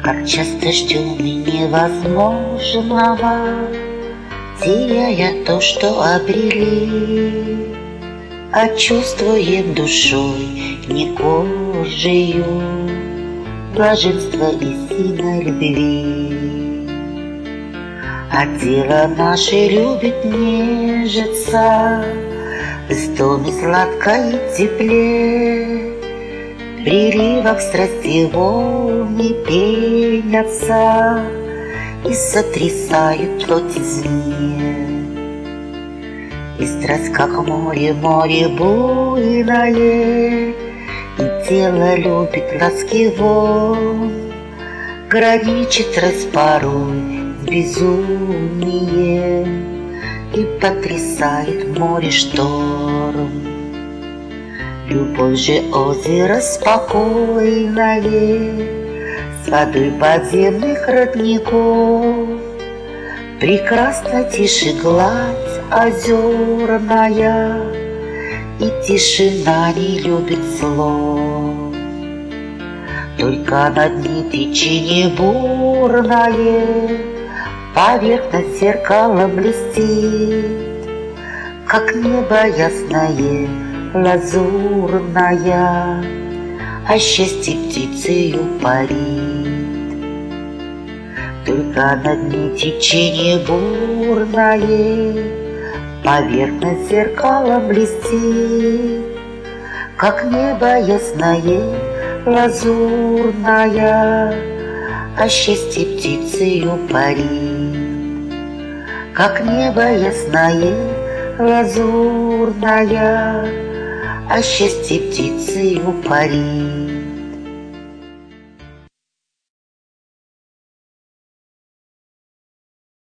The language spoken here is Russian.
Как часто ждем и невозможного, теряя то, что обрели, а чувствуем душой не кожею блаженство истинной любви. А тело наше любит нежиться в истоме сладкой и тепле, в приливах страсти волны пенятся и сотрясают плоть извне. И страсть, как море, море буйное, и тело любит ласки вон, граничит раз порой в безумие и потрясает море шторм. Любовь же озеро спокойное, с водой подземных родников, прекрасна тишь и гладь озерная, и тишина не любит слов. Только на дне течение бурное поверхность зеркалом блестит, как небо ясное, лазурная, а счастье птицею парит. Только на дне течение бурное поверхность зеркалом блестит, как небо ясное, лазурная, а счастье птицею парит. Как небо ясное, лазурная, а счастье птицею парит.